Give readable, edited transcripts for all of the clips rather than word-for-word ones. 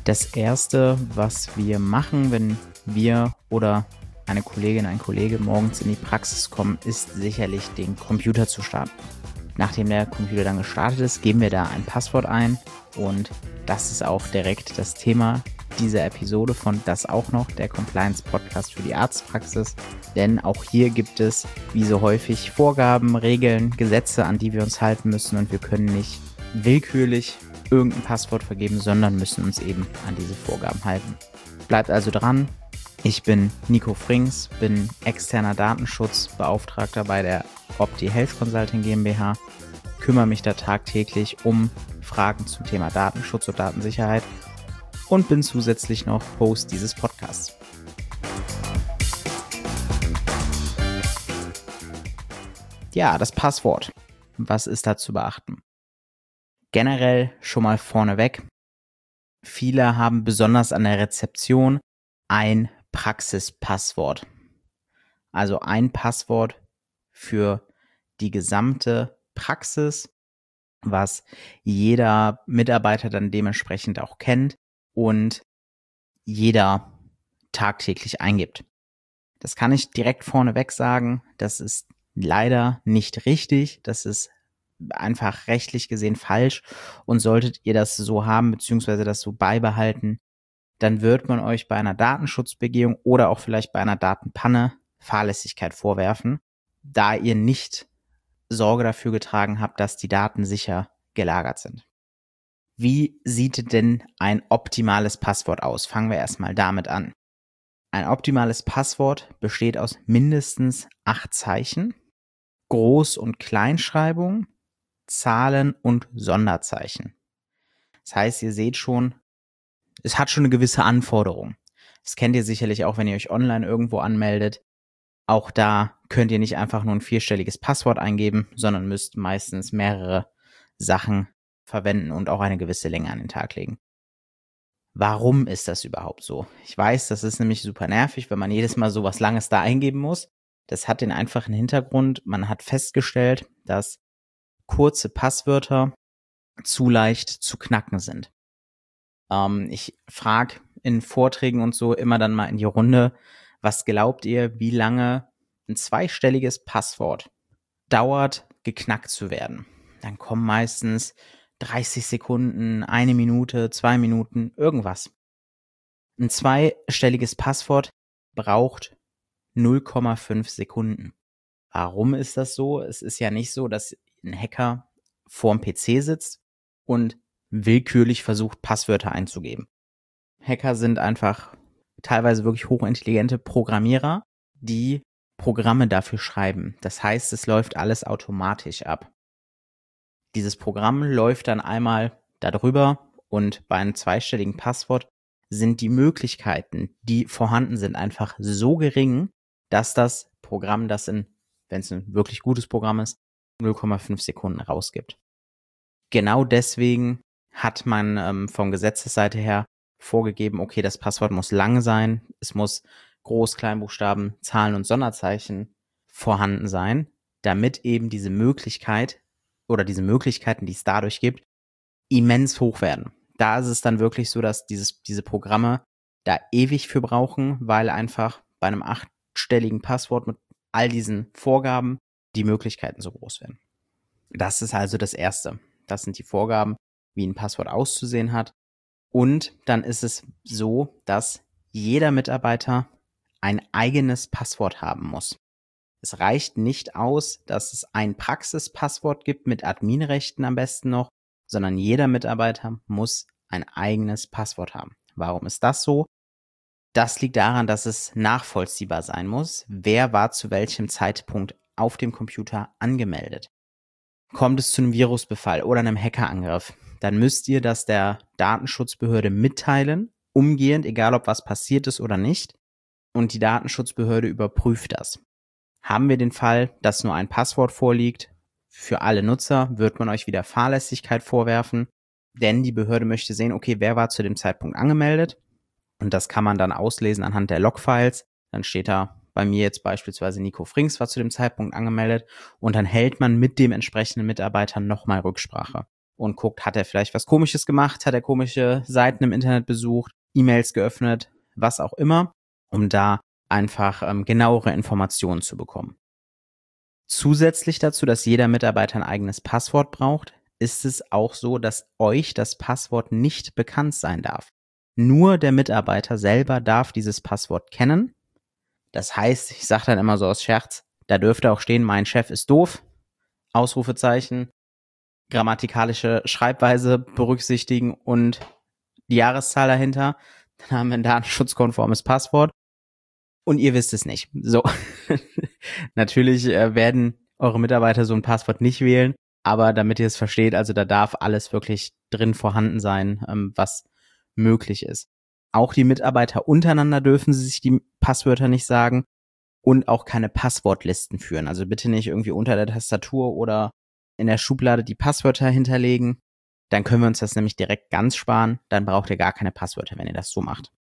Das Erste, was wir machen, wenn wir oder eine Kollegin, ein Kollege morgens in die Praxis kommen, ist sicherlich den Computer zu starten. Nachdem der Computer dann gestartet ist, geben wir da ein Passwort ein und das ist auch direkt das Thema dieser Episode von Das auch noch, der Compliance-Podcast für die Arztpraxis. Denn auch hier gibt es, wie so häufig, Vorgaben, Regeln, Gesetze, an die wir uns halten müssen und wir können nicht willkürlich irgendein Passwort vergeben, sondern müssen uns eben an diese Vorgaben halten. Bleibt also dran. Ich bin Nico Frings, bin externer Datenschutzbeauftragter bei der Opti Health Consulting GmbH, kümmere mich da tagtäglich um Fragen zum Thema Datenschutz und Datensicherheit und bin zusätzlich noch Host dieses Podcasts. Ja, das Passwort. Was ist da zu beachten? Generell schon mal vorneweg. Viele haben besonders an der Rezeption ein Praxispasswort. Also ein Passwort für die gesamte Praxis, was jeder Mitarbeiter dann dementsprechend auch kennt und jeder tagtäglich eingibt. Das kann ich direkt vorneweg sagen, das ist leider nicht richtig, das ist einfach rechtlich gesehen falsch und solltet ihr das so haben bzw. das so beibehalten, dann wird man euch bei einer Datenschutzbegehung oder auch vielleicht bei einer Datenpanne Fahrlässigkeit vorwerfen, da ihr nicht Sorge dafür getragen habt, dass die Daten sicher gelagert sind. Wie sieht denn ein optimales Passwort aus? Fangen wir erstmal damit an. Ein optimales Passwort besteht aus mindestens 8 Zeichen, Groß- und Kleinschreibung, Zahlen und Sonderzeichen. Das heißt, ihr seht schon, es hat schon eine gewisse Anforderung. Das kennt ihr sicherlich auch, wenn ihr euch online irgendwo anmeldet. Auch da könnt ihr nicht einfach nur ein 4-stelliges Passwort eingeben, sondern müsst meistens mehrere Sachen verwenden und auch eine gewisse Länge an den Tag legen. Warum ist das überhaupt so? Ich weiß, das ist nämlich super nervig, wenn man jedes Mal so was Langes da eingeben muss. Das hat den einfachen Hintergrund, man hat festgestellt, dass kurze Passwörter zu leicht zu knacken sind. Ich frage in Vorträgen und so immer dann mal in die Runde, was glaubt ihr, wie lange ein 2-stelliges Passwort dauert, geknackt zu werden? Dann kommen meistens 30 Sekunden, 1 Minute, 2 Minuten, irgendwas. Ein 2-stelliges Passwort braucht 0,5 Sekunden. Warum ist das so? Es ist ja nicht so, dass ein Hacker vorm PC sitzt und willkürlich versucht, Passwörter einzugeben. Hacker sind einfach teilweise wirklich hochintelligente Programmierer, die Programme dafür schreiben. Das heißt, es läuft alles automatisch ab. Dieses Programm läuft dann einmal darüber und bei einem 2-stelligen Passwort sind die Möglichkeiten, die vorhanden sind, einfach so gering, dass das Programm das wenn es ein wirklich gutes Programm ist, 0,5 Sekunden rausgibt. Genau deswegen hat man von Gesetzesseite her vorgegeben, okay, das Passwort muss lang sein, es muss Groß-, Kleinbuchstaben, Zahlen und Sonderzeichen vorhanden sein, damit eben diese Möglichkeit oder diese Möglichkeiten, die es dadurch gibt, immens hoch werden. Da ist es dann wirklich so, dass diese Programme da ewig für brauchen, weil einfach bei einem 8-stelligen Passwort mit all diesen Vorgaben die Möglichkeiten so groß werden. Das ist also das Erste. Das sind die Vorgaben, wie ein Passwort auszusehen hat. Und dann ist es so, dass jeder Mitarbeiter ein eigenes Passwort haben muss. Es reicht nicht aus, dass es ein Praxispasswort gibt mit Adminrechten am besten noch, sondern jeder Mitarbeiter muss ein eigenes Passwort haben. Warum ist das so? Das liegt daran, dass es nachvollziehbar sein muss, wer war zu welchem Zeitpunkt auf dem Computer angemeldet. Kommt es zu einem Virusbefall oder einem Hackerangriff, dann müsst ihr das der Datenschutzbehörde mitteilen, umgehend, egal ob was passiert ist oder nicht. Und die Datenschutzbehörde überprüft das. Haben wir den Fall, dass nur ein Passwort vorliegt, für alle Nutzer wird man euch wieder Fahrlässigkeit vorwerfen, denn die Behörde möchte sehen, okay, wer war zu dem Zeitpunkt angemeldet? Und das kann man dann auslesen anhand der Logfiles. Dann steht da bei mir jetzt beispielsweise Nico Frings war zu dem Zeitpunkt angemeldet und dann hält man mit dem entsprechenden Mitarbeiter nochmal Rücksprache. und guckt, hat er vielleicht was Komisches gemacht, hat er komische Seiten im Internet besucht, E-Mails geöffnet, was auch immer, um da einfach genauere Informationen zu bekommen. Zusätzlich dazu, dass jeder Mitarbeiter ein eigenes Passwort braucht, ist es auch so, dass euch das Passwort nicht bekannt sein darf. Nur der Mitarbeiter selber darf dieses Passwort kennen. Das heißt, ich sage dann immer so aus Scherz, da dürfte auch stehen, mein Chef ist doof, Ausrufezeichen, grammatikalische Schreibweise berücksichtigen und die Jahreszahl dahinter. Dann haben wir ein datenschutzkonformes Passwort und ihr wisst es nicht. So, natürlich werden eure Mitarbeiter so ein Passwort nicht wählen, aber damit ihr es versteht, also da darf alles wirklich drin vorhanden sein, was möglich ist. Auch die Mitarbeiter untereinander dürfen sich die Passwörter nicht sagen und auch keine Passwortlisten führen. Also bitte nicht irgendwie unter der Tastatur oder in der Schublade die Passwörter hinterlegen. Dann können wir uns das nämlich direkt ganz sparen. Dann braucht ihr gar keine Passwörter, wenn ihr das so macht.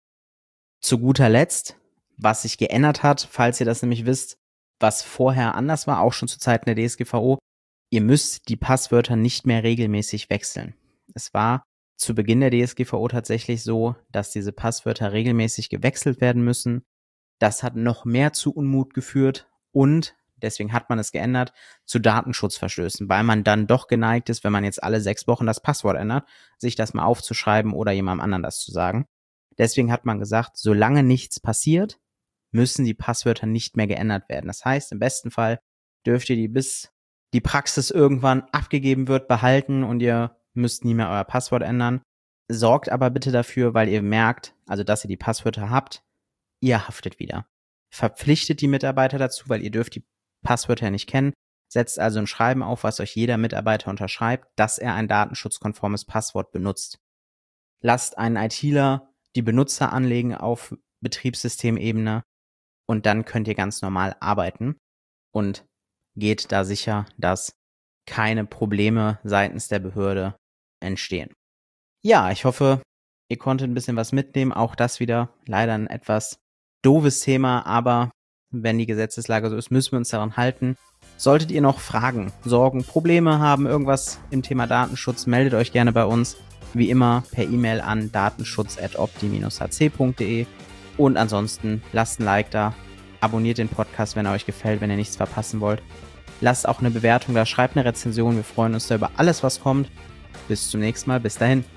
Zu guter Letzt, was sich geändert hat, falls ihr das nämlich wisst, was vorher anders war, auch schon zu Zeiten der DSGVO, ihr müsst die Passwörter nicht mehr regelmäßig wechseln. Es war zu Beginn der DSGVO tatsächlich so, dass diese Passwörter regelmäßig gewechselt werden müssen. Das hat noch mehr zu Unmut geführt und deswegen hat man es geändert, zu Datenschutzverstößen, weil man dann doch geneigt ist, wenn man jetzt alle 6 Wochen das Passwort ändert, sich das mal aufzuschreiben oder jemandem anderen das zu sagen. Deswegen hat man gesagt, solange nichts passiert, müssen die Passwörter nicht mehr geändert werden. Das heißt, im besten Fall dürft ihr die, bis die Praxis irgendwann abgegeben wird, behalten und ihr müsst nie mehr euer Passwort ändern. Sorgt aber bitte dafür, weil ihr merkt, also dass ihr die Passwörter habt, ihr haftet wieder. Verpflichtet die Mitarbeiter dazu, weil ihr dürft die Passwörter nicht kennen. Setzt also ein Schreiben auf, was euch jeder Mitarbeiter unterschreibt, dass er ein datenschutzkonformes Passwort benutzt. Lasst einen ITler die Benutzer anlegen auf Betriebssystemebene und dann könnt ihr ganz normal arbeiten und geht da sicher, dass keine Probleme seitens der Behörde entstehen. Ja, ich hoffe, ihr konntet ein bisschen was mitnehmen. Auch das wieder leider ein etwas doofes Thema, aber wenn die Gesetzeslage so ist, müssen wir uns daran halten. Solltet ihr noch Fragen, Sorgen, Probleme haben, irgendwas im Thema Datenschutz, meldet euch gerne bei uns. Wie immer per E-Mail an datenschutz@opti-hc.de und ansonsten lasst ein Like da, abonniert den Podcast, wenn er euch gefällt, wenn ihr nichts verpassen wollt. Lasst auch eine Bewertung da, schreibt eine Rezension, wir freuen uns da über alles, was kommt. Bis zum nächsten Mal, bis dahin.